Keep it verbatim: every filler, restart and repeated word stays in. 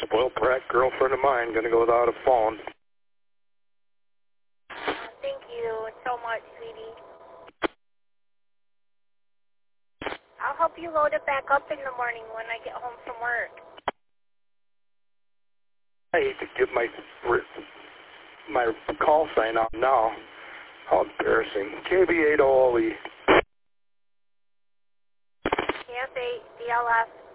Spoiled brat girlfriend of mine, gonna go without a phone. Thank you so much, sweetie. I'll help you load it back up in the morning when I get home from work. I hate to get my my call sign out now. How embarrassing. K B eight O L E. K F eight D L F.